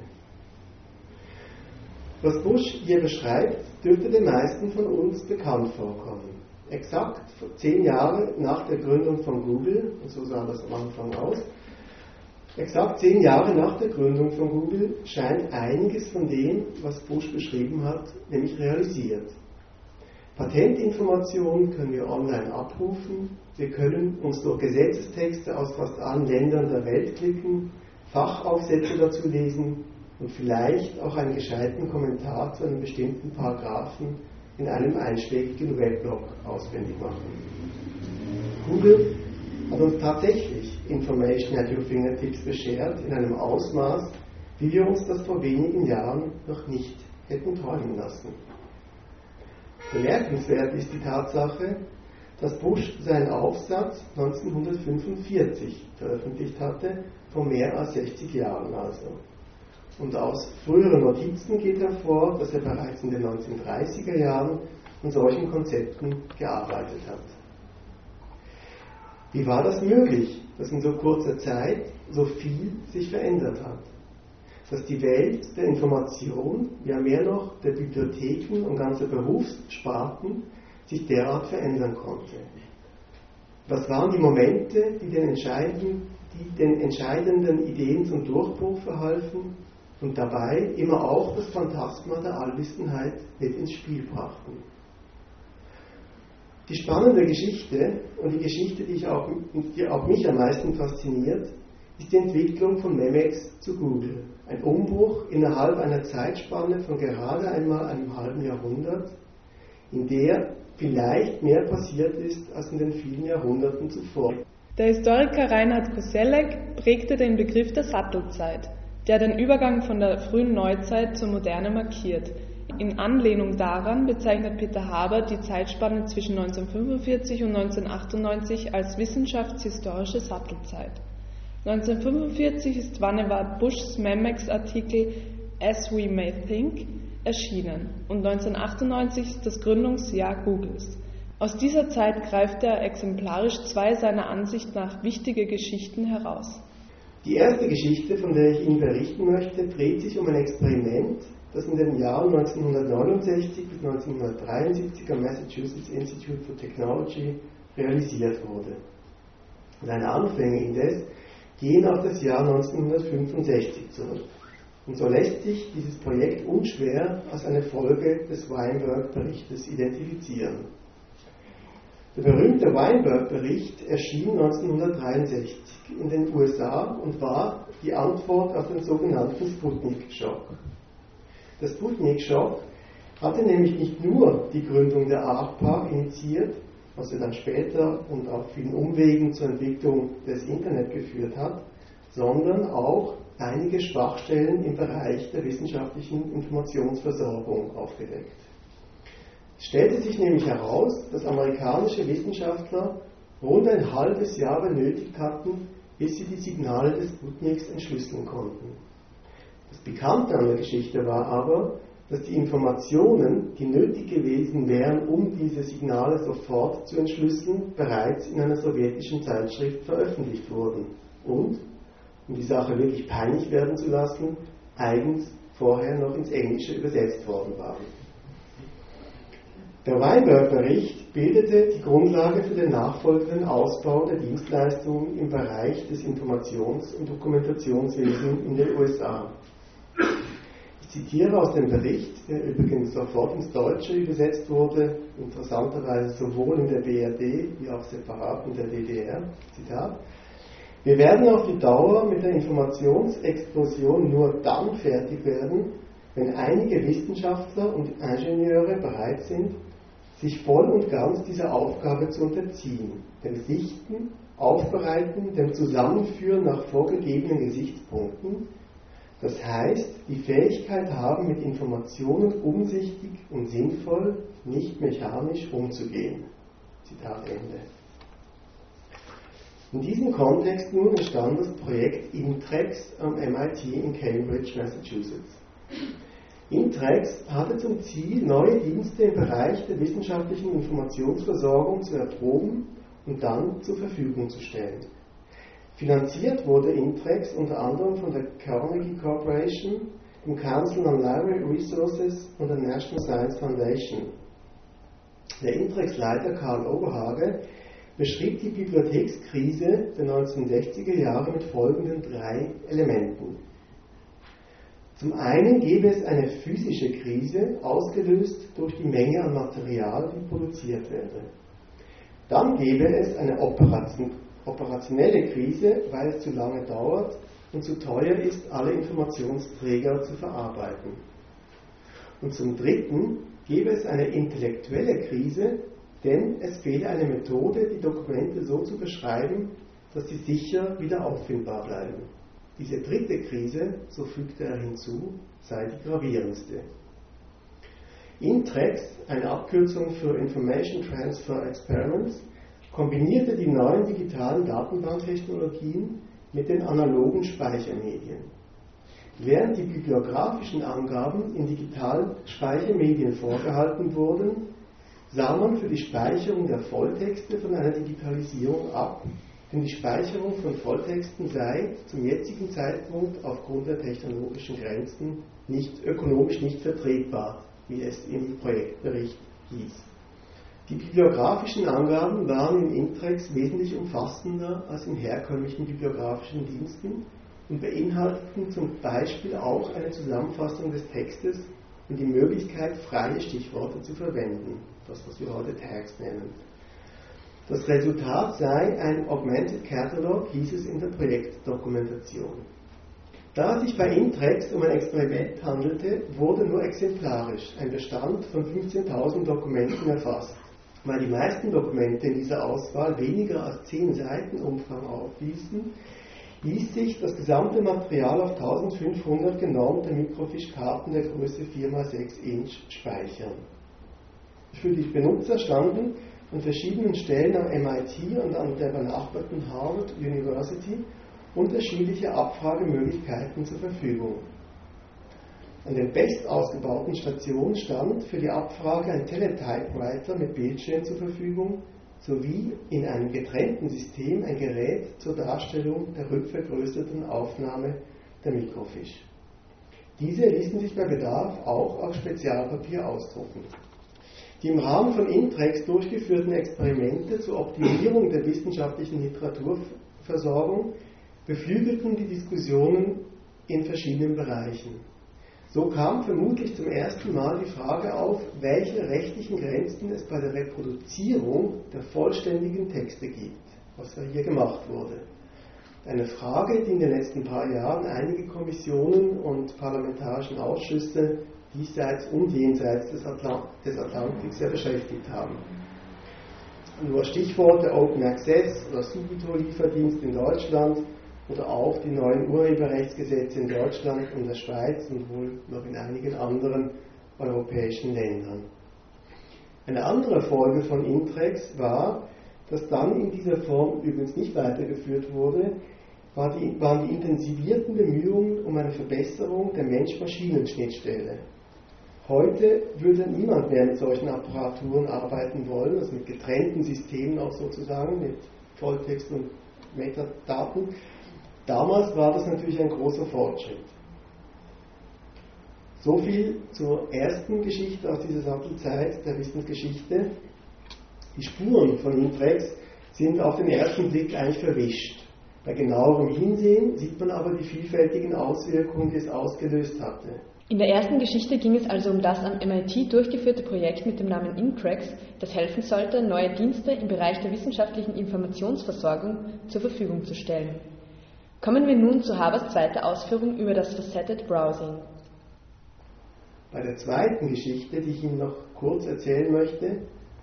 Was Busch hier beschreibt, dürfte den meisten von uns bekannt vorkommen. Exakt 10 Jahre nach der Gründung von Google, und so sah das am Anfang aus, exakt 10 Jahre nach der Gründung von Google scheint einiges von dem, was Busch beschrieben hat, nämlich realisiert. Patentinformationen können wir online abrufen, wir können uns durch Gesetzestexte aus fast allen Ländern der Welt klicken, Fachaufsätze dazu lesen und vielleicht auch einen gescheiten Kommentar zu einem bestimmten Paragraphen in einem einschlägigen Weblog auswendig machen. Google hat uns tatsächlich Information at your fingertips beschert in einem Ausmaß, wie wir uns das vor wenigen Jahren noch nicht hätten träumen lassen. Bemerkenswert ist die Tatsache, dass Busch seinen Aufsatz 1945 veröffentlicht hatte, vor mehr als 60 Jahren also. Und aus früheren Notizen geht hervor, dass er bereits in den 1930er Jahren an solchen Konzepten gearbeitet hat. Wie war das möglich, dass in so kurzer Zeit so viel sich verändert hat? Dass die Welt der Information, ja mehr noch der Bibliotheken und ganzer Berufssparten sich derart verändern konnte. Was waren die Momente, die den entscheidenden Ideen zum Durchbruch verhalfen und dabei immer auch das Phantasma der Allwissenheit mit ins Spiel brachten? Die spannende Geschichte und die Geschichte, die auch mich am meisten fasziniert, ist die Entwicklung von Memex zu Google. Ein Umbruch innerhalb einer Zeitspanne von gerade einmal einem halben Jahrhundert, in der vielleicht mehr passiert ist als in den vielen Jahrhunderten zuvor. Der Historiker Reinhard Koselleck prägte den Begriff der Sattelzeit, der den Übergang von der frühen Neuzeit zur Moderne markiert. In Anlehnung daran bezeichnet Peter Haber die Zeitspanne zwischen 1945 und 1998 als wissenschaftshistorische Sattelzeit. 1945 ist Vannevar Bushs Memex-Artikel As We May Think erschienen und 1998 ist das Gründungsjahr Googles. Aus dieser Zeit greift er exemplarisch 2 seiner Ansicht nach wichtige Geschichten heraus. Die erste Geschichte, von der ich Ihnen berichten möchte, dreht sich um ein Experiment, das in den Jahren 1969 bis 1973 am Massachusetts Institute for Technology realisiert wurde. Seine Anfänge indes gehen auf das Jahr 1965 zurück. Und so lässt sich dieses Projekt unschwer als eine Folge des Weinberg-Berichtes identifizieren. Der berühmte Weinberg-Bericht erschien 1963 in den USA und war die Antwort auf den sogenannten Sputnik-Schock. Der Sputnik-Schock hatte nämlich nicht nur die Gründung der ARPA initiiert, was ja dann später und auf vielen Umwegen zur Entwicklung des Internet geführt hat, sondern auch einige Schwachstellen im Bereich der wissenschaftlichen Informationsversorgung aufgedeckt. Es stellte sich nämlich heraus, dass amerikanische Wissenschaftler rund ein halbes Jahr benötigt hatten, bis sie die Signale des Sputniks entschlüsseln konnten. Das Pikante an der Geschichte war aber, dass die Informationen, die nötig gewesen wären, um diese Signale sofort zu entschlüsseln, bereits in einer sowjetischen Zeitschrift veröffentlicht wurden und, um die Sache wirklich peinlich werden zu lassen, eigens vorher noch ins Englische übersetzt worden waren. Der Weinberg-Bericht bildete die Grundlage für den nachfolgenden Ausbau der Dienstleistungen im Bereich des Informations- und Dokumentationswesens in den USA. Ich zitiere aus dem Bericht, der übrigens sofort ins Deutsche übersetzt wurde, interessanterweise sowohl in der BRD wie auch separat in der DDR. Zitat: Wir werden auf die Dauer mit der Informationsexplosion nur dann fertig werden, wenn einige Wissenschaftler und Ingenieure bereit sind, sich voll und ganz dieser Aufgabe zu unterziehen, dem Sichten, Aufbereiten, dem Zusammenführen nach vorgegebenen Gesichtspunkten, das heißt, die Fähigkeit haben, mit Informationen umsichtig und sinnvoll, nicht mechanisch umzugehen. Zitat Ende. In diesem Kontext nun entstand das Projekt Intrex am MIT in Cambridge, Massachusetts. Intrex hatte zum Ziel, neue Dienste im Bereich der wissenschaftlichen Informationsversorgung zu erproben und dann zur Verfügung zu stellen. Finanziert wurde Intrex unter anderem von der Carnegie Corporation, dem Council on Library Resources und der National Science Foundation. Der Intrex-Leiter Karl Oberhage beschrieb die Bibliothekskrise der 1960er Jahre mit folgenden 3 Elementen. Zum einen gäbe es eine physische Krise, ausgelöst durch die Menge an Material, die produziert werde. Dann gäbe es eine operationelle Krise, weil es zu lange dauert und zu teuer ist, alle Informationsträger zu verarbeiten. Und zum dritten gäbe es eine intellektuelle Krise, denn es fehle eine Methode, die Dokumente so zu beschreiben, dass sie sicher wieder auffindbar bleiben. Diese dritte Krise, so fügte er hinzu, sei die gravierendste. Intrex, eine Abkürzung für Information Transfer Experiments, kombinierte die neuen digitalen Datenbanktechnologien mit den analogen Speichermedien. Während die bibliografischen Angaben in digitalen Speichermedien vorgehalten wurden, sah man für die Speicherung der Volltexte von einer Digitalisierung ab, denn die Speicherung von Volltexten sei zum jetzigen Zeitpunkt aufgrund der technologischen Grenzen ökonomisch nicht vertretbar, wie es im Projektbericht hieß. Die bibliografischen Angaben waren in Intrex wesentlich umfassender als in herkömmlichen bibliografischen Diensten und beinhalteten zum Beispiel auch eine Zusammenfassung des Textes und die Möglichkeit, freie Stichworte zu verwenden, das was wir heute Tags nennen. Das Resultat sei ein Augmented Catalog, hieß es in der Projektdokumentation. Da es sich bei Intrex um ein Experiment handelte, wurde nur exemplarisch ein Bestand von 15.000 Dokumenten erfasst. Weil die meisten Dokumente in dieser Auswahl weniger als 10 Seiten Umfang aufwiesen, ließ sich das gesamte Material auf 1500 genormte Mikrofiche-Karten der Größe 4x6 Inch speichern. Für die Benutzer standen an verschiedenen Stellen am MIT und an der benachbarten Harvard University unterschiedliche Abfragemöglichkeiten zur Verfügung. An den best ausgebauten Stationen stand für die Abfrage ein Teletypewriter mit Bildschirm zur Verfügung sowie in einem getrennten System ein Gerät zur Darstellung der rückvergrößerten Aufnahme der Mikrofiche. Diese ließen sich bei Bedarf auch auf Spezialpapier ausdrucken. Die im Rahmen von Intrex durchgeführten Experimente zur Optimierung der wissenschaftlichen Literaturversorgung beflügelten die Diskussionen in verschiedenen Bereichen. So kam vermutlich zum ersten Mal die Frage auf, welche rechtlichen Grenzen es bei der Reproduzierung der vollständigen Texte gibt, was hier gemacht wurde. Eine Frage, die in den letzten paar Jahren einige Kommissionen und parlamentarischen Ausschüsse diesseits und jenseits des Atlantiks sehr beschäftigt haben. Nur Stichworte Open Access oder Subito-Lieferdienst in Deutschland oder auch die neuen Urheberrechtsgesetze in Deutschland und der Schweiz und wohl noch in einigen anderen europäischen Ländern. Eine andere Folge von Intrex war, dass dann in dieser Form übrigens nicht weitergeführt wurde, waren die intensivierten Bemühungen um eine Verbesserung der Mensch-Maschinen-Schnittstelle. Heute würde niemand mehr mit solchen Apparaturen arbeiten wollen, also mit getrennten Systemen auch sozusagen, mit Volltext und Metadaten. Damals war das natürlich ein großer Fortschritt. So viel zur ersten Geschichte aus dieser Sattelzeit der Wissensgeschichte. Die Spuren von Intrex sind auf den ersten Blick eigentlich verwischt. Bei genauerem Hinsehen sieht man aber die vielfältigen Auswirkungen, die es ausgelöst hatte. In der ersten Geschichte ging es also um das am MIT durchgeführte Projekt mit dem Namen Intrex, das helfen sollte, neue Dienste im Bereich der wissenschaftlichen Informationsversorgung zur Verfügung zu stellen. Kommen wir nun zu Habers zweiter Ausführung über das Faceted Browsing. Bei der zweiten Geschichte, die ich Ihnen noch kurz erzählen möchte,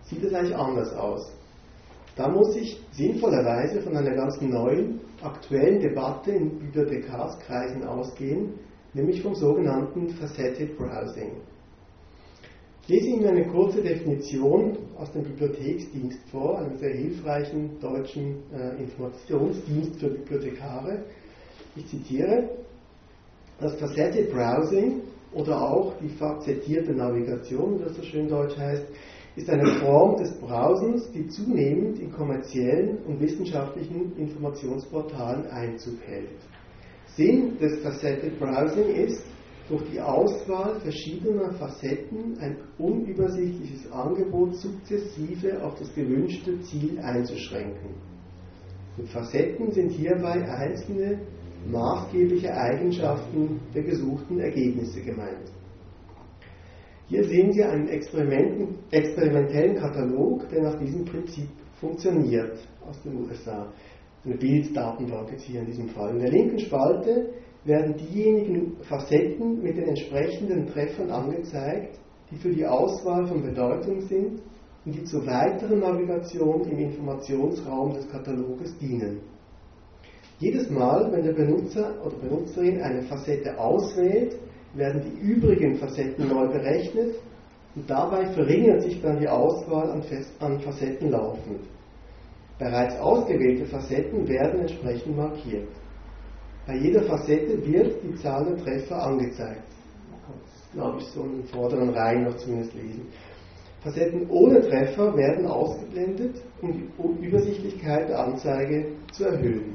sieht es eigentlich anders aus. Da muss ich sinnvollerweise von einer ganz neuen, aktuellen Debatte in Bibliothekarskreisen ausgehen, nämlich vom sogenannten Faceted Browsing. Ich lese Ihnen eine kurze Definition aus dem Bibliotheksdienst vor, einem sehr hilfreichen deutschen Informationsdienst für Bibliothekare. Ich zitiere: Das Faceted Browsing oder auch die facettierte Navigation, wie das so schön deutsch heißt, ist eine Form des Browsens, die zunehmend in kommerziellen und wissenschaftlichen Informationsportalen Einzug hält. Sinn des Faceted Browsing ist, durch die Auswahl verschiedener Facetten ein unübersichtliches Angebot sukzessive auf das gewünschte Ziel einzuschränken. Mit Facetten sind hierbei einzelne maßgebliche Eigenschaften der gesuchten Ergebnisse gemeint. Hier sehen Sie einen experimentellen Katalog, der nach diesem Prinzip funktioniert, aus den USA. Eine Bilddatenbank jetzt hier in diesem Fall. In der linken Spalte werden diejenigen Facetten mit den entsprechenden Treffern angezeigt, die für die Auswahl von Bedeutung sind und die zur weiteren Navigation im Informationsraum des Kataloges dienen. Jedes Mal, wenn der Benutzer oder Benutzerin eine Facette auswählt, werden die übrigen Facetten neu berechnet und dabei verringert sich dann die Auswahl an Facetten laufend. Bereits ausgewählte Facetten werden entsprechend markiert. Bei jeder Facette wird die Zahl der Treffer angezeigt. Das glaube ich so in den vorderen Reihen noch zumindest lesen. Facetten ohne Treffer werden ausgeblendet, um die Übersichtlichkeit der Anzeige zu erhöhen.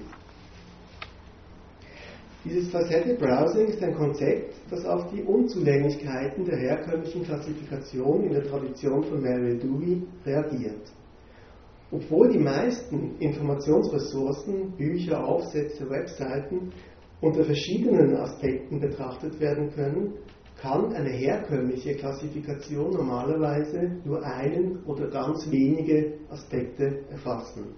Dieses Faceted Browsing ist ein Konzept, das auf die Unzulänglichkeiten der herkömmlichen Klassifikation in der Tradition von Mary Dewey reagiert. Obwohl die meisten Informationsressourcen, Bücher, Aufsätze, Webseiten unter verschiedenen Aspekten betrachtet werden können, kann eine herkömmliche Klassifikation normalerweise nur einen oder ganz wenige Aspekte erfassen.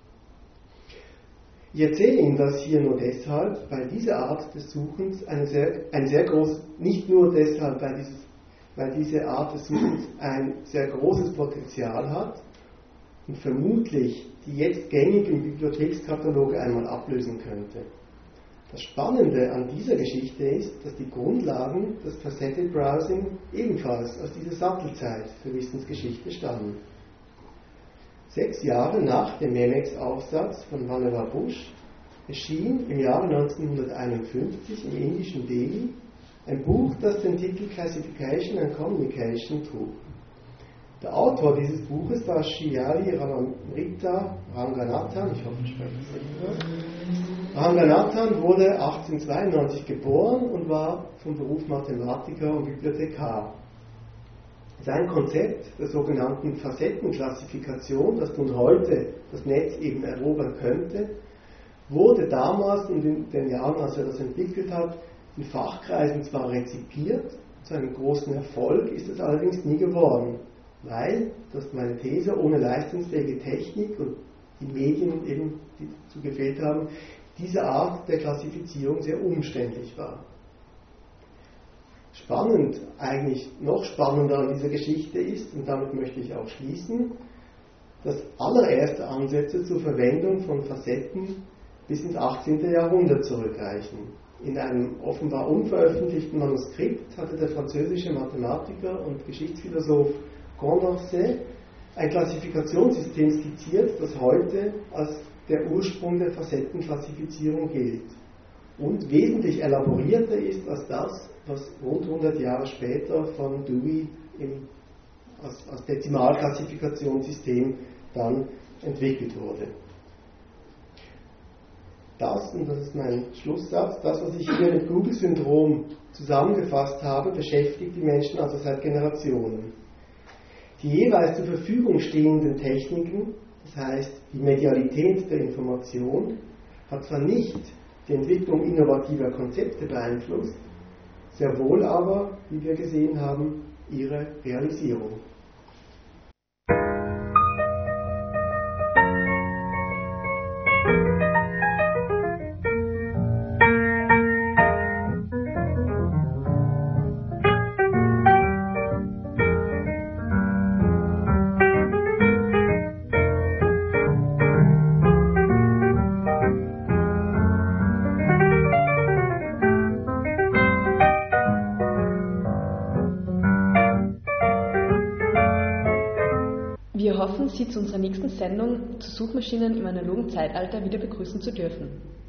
Ich erzähle Ihnen das hier nur deshalb, weil diese Art des Suchens nicht nur deshalb, weil diese Art des Suchens ein sehr großes Potenzial hat und vermutlich die jetzt gängigen Bibliothekskataloge einmal ablösen könnte. Das Spannende an dieser Geschichte ist, dass die Grundlagen des Faceted Browsing ebenfalls aus dieser Sattelzeit für Wissensgeschichte stammen. 6 Jahre nach dem Memex-Aufsatz von Vannevar Bush erschien im Jahre 1951 im indischen Delhi ein Buch, das den Titel Classification and Communication trug. Der Autor dieses Buches war Shyali Ramamrita Ranganathan, ich hoffe, ich spreche das richtig aus. Ranganathan wurde 1892 geboren und war vom Beruf Mathematiker und Bibliothekar. Sein Konzept der sogenannten Facettenklassifikation, das nun heute das Netz eben erobern könnte, wurde damals in den Jahren, als er das entwickelt hat, in Fachkreisen zwar rezipiert, zu einem großen Erfolg ist es allerdings nie geworden, weil, das ist meine These, ohne leistungsfähige Technik und die Medien eben, die dazu gefehlt haben, diese Art der Klassifizierung sehr umständlich war. Spannend, eigentlich noch spannender an dieser Geschichte ist, und damit möchte ich auch schließen, dass allererste Ansätze zur Verwendung von Facetten bis ins 18. Jahrhundert zurückreichen. In einem offenbar unveröffentlichten Manuskript hatte der französische Mathematiker und Geschichtsphilosoph Condorcet ein Klassifikationssystem skizziert, das heute als der Ursprung der Facettenklassifizierung gilt und wesentlich elaborierter ist als das, was rund 100 Jahre später von Dewey als Dezimalklassifikationssystem dann entwickelt wurde. Und das ist mein Schlusssatz, das, was ich hier mit Google-Syndrom zusammengefasst habe, beschäftigt die Menschen also seit Generationen. Die jeweils zur Verfügung stehenden Techniken, das heißt die Medialität der Information, hat zwar nicht die Entwicklung innovativer Konzepte beeinflusst, sehr wohl aber, wie wir gesehen haben, ihre Realisierung. Sendung zu Suchmaschinen im analogen Zeitalter wieder begrüßen zu dürfen.